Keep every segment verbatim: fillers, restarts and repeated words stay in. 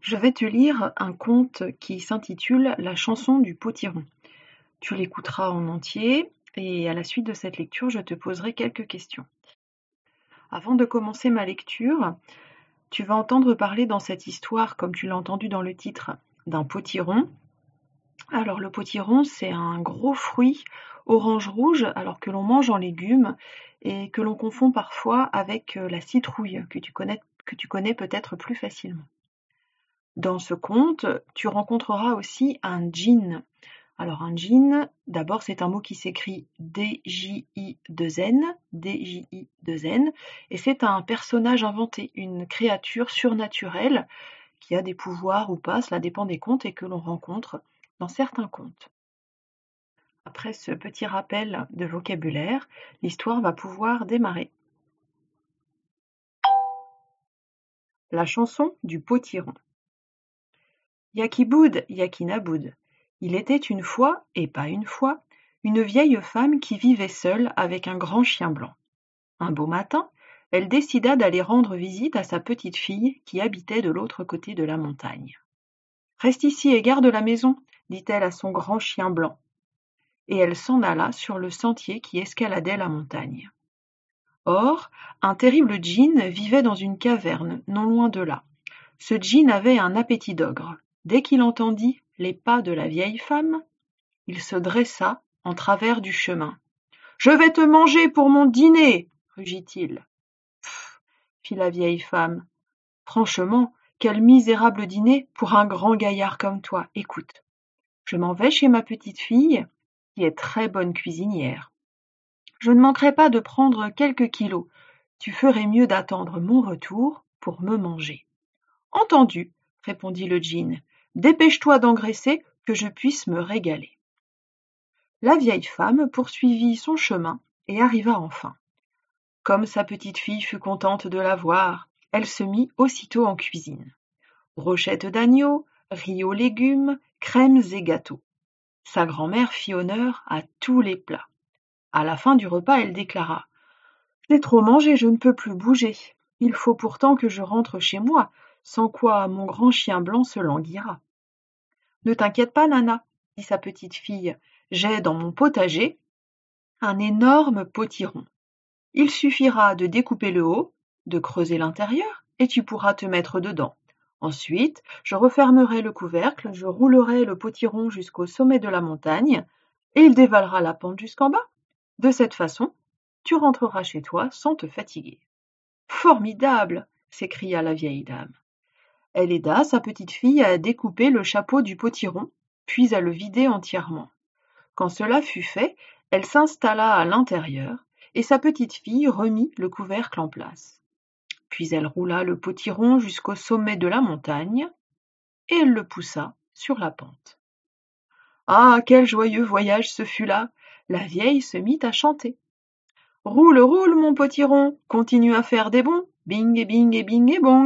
Je vais te lire un conte qui s'intitule La chanson du potiron. Tu l'écouteras en entier et à la suite de cette lecture, je te poserai quelques questions. Avant de commencer ma lecture, tu vas entendre parler dans cette histoire, comme tu l'as entendu dans le titre, d'un potiron. Alors le potiron, c'est un gros fruit orange-rouge, alors que l'on mange en légumes et que l'on confond parfois avec la citrouille, que tu connais, que tu connais peut-être plus facilement. Dans ce conte, tu rencontreras aussi un djinn. Alors un djinn, d'abord c'est un mot qui s'écrit D J I deux N, D J I deux N, et c'est un personnage inventé, une créature surnaturelle qui a des pouvoirs ou pas, cela dépend des contes et que l'on rencontre dans certains contes. Après ce petit rappel de vocabulaire, l'histoire va pouvoir démarrer. La chanson du potiron. Yakiboud, Yakinaboud. Il était une fois, et pas une fois, une vieille femme qui vivait seule avec un grand chien blanc. Un beau matin, elle décida d'aller rendre visite à sa petite fille qui habitait de l'autre côté de la montagne. « Reste ici et garde la maison, dit-elle à son grand chien blanc. Et elle s'en alla sur le sentier qui escaladait la montagne. Or, un terrible djinn vivait dans une caverne, non loin de là. Ce djinn avait un appétit d'ogre. Dès qu'il entendit les pas de la vieille femme, il se dressa en travers du chemin. « Je vais te manger pour mon dîner !» rugit-il. « Pfff !» fit la vieille femme. « Franchement, quel misérable dîner pour un grand gaillard comme toi. Écoute, je m'en vais chez ma petite fille, qui est très bonne cuisinière. Je ne manquerai pas de prendre quelques kilos. Tu ferais mieux d'attendre mon retour pour me manger. »« Entendu, » répondit le djinn. « Dépêche-toi d'engraisser, que je puisse me régaler. » La vieille femme poursuivit son chemin et arriva enfin. Comme sa petite fille fut contente de la voir, elle se mit aussitôt en cuisine. Brochettes d'agneau, riz aux légumes, crèmes et gâteaux. Sa grand-mère fit honneur à tous les plats. À la fin du repas, elle déclara « J'ai trop mangé, je ne peux plus bouger. Il faut pourtant que je rentre chez moi, sans quoi mon grand chien blanc se languira. »« Ne t'inquiète pas, Nana, dit sa petite fille, j'ai dans mon potager un énorme potiron. Il suffira de découper le haut, de creuser l'intérieur, et tu pourras te mettre dedans. Ensuite, je refermerai le couvercle, je roulerai le potiron jusqu'au sommet de la montagne, et il dévalera la pente jusqu'en bas. De cette façon, tu rentreras chez toi sans te fatiguer. »« Formidable !» s'écria la vieille dame. Elle aida sa petite fille à découper le chapeau du potiron, puis à le vider entièrement. Quand cela fut fait, elle s'installa à l'intérieur, et sa petite fille remit le couvercle en place. Puis elle roula le potiron jusqu'au sommet de la montagne, et elle le poussa sur la pente. Ah, quel joyeux voyage ce fut là! La vieille se mit à chanter. « Roule, roule, mon potiron, continue à faire des bonds, bing et bing et bing et bong. »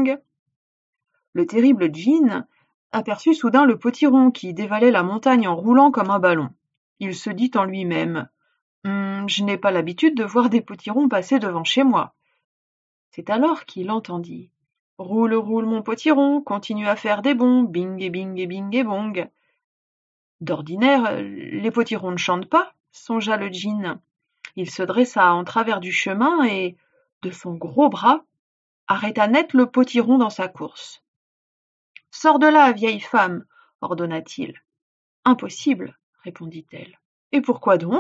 Le terrible djinn aperçut soudain le potiron qui dévalait la montagne en roulant comme un ballon. Il se dit en lui-même hum, « Je n'ai pas l'habitude de voir des potirons passer devant chez moi. » C'est alors qu'il entendit « Roule, roule, mon potiron, continue à faire des bonds, bing et bing et bing et bong. » D'ordinaire, les potirons ne chantent pas, songea le djinn. Il se dressa en travers du chemin et, de son gros bras, arrêta net le potiron dans sa course. « Sors de là, vieille femme, ordonna-t-il. « Impossible, répondit-elle. Et pourquoi donc ?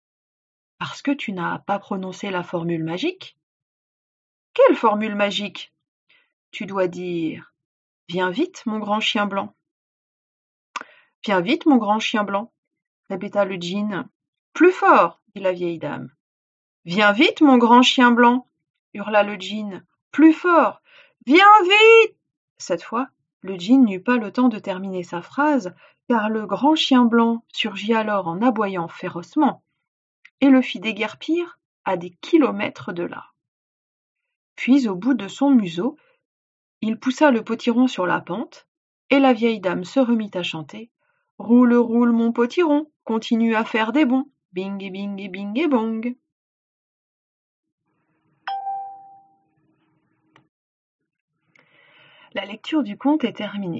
Parce que tu n'as pas prononcé la formule magique. Quelle formule magique ? Tu dois dire « Viens vite, mon grand chien blanc. » Viens vite, mon grand chien blanc, répéta le djinn. Plus fort, dit la vieille dame. Viens vite, mon grand chien blanc, hurla le djinn. Plus fort. Viens vite. Cette fois, le djinn n'eut pas le temps de terminer sa phrase, car le grand chien blanc surgit alors en aboyant férocement et le fit déguerpir à des kilomètres de là. Puis, au bout de son museau, il poussa le potiron sur la pente, et la vieille dame se remit à chanter « Roule, roule, mon potiron, continue à faire des bonds, bing et bing et bing et bong. » La lecture du conte est terminée.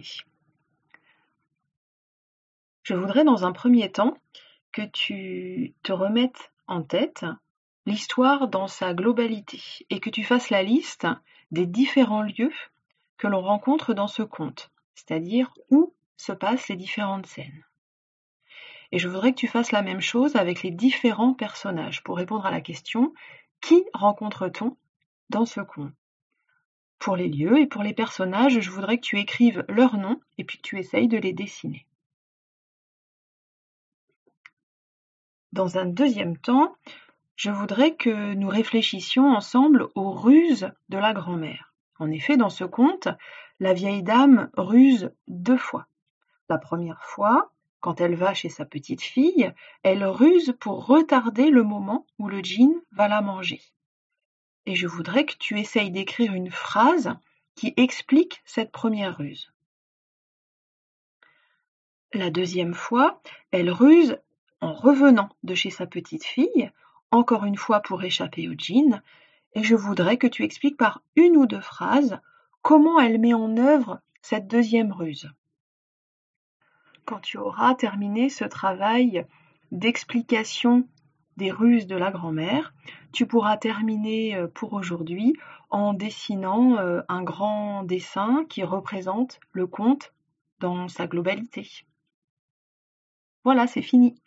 Je voudrais dans un premier temps que tu te remettes en tête l'histoire dans sa globalité et que tu fasses la liste des différents lieux que l'on rencontre dans ce conte, c'est-à-dire où se passent les différentes scènes. Et je voudrais que tu fasses la même chose avec les différents personnages pour répondre à la question « Qui rencontre-t-on dans ce conte ?» Pour les lieux et pour les personnages, je voudrais que tu écrives leurs noms et puis que tu essayes de les dessiner. Dans un deuxième temps, je voudrais que nous réfléchissions ensemble aux ruses de la grand-mère. En effet, dans ce conte, la vieille dame ruse deux fois. La première fois, quand elle va chez sa petite fille, elle ruse pour retarder le moment où le djinn va la manger. Et je voudrais que tu essayes d'écrire une phrase qui explique cette première ruse. La deuxième fois, elle ruse en revenant de chez sa petite fille, encore une fois pour échapper au djinn, et je voudrais que tu expliques par une ou deux phrases comment elle met en œuvre cette deuxième ruse. Quand tu auras terminé ce travail d'explication des ruses de la grand-mère, tu pourras terminer pour aujourd'hui en dessinant un grand dessin qui représente le conte dans sa globalité. Voilà, c'est fini.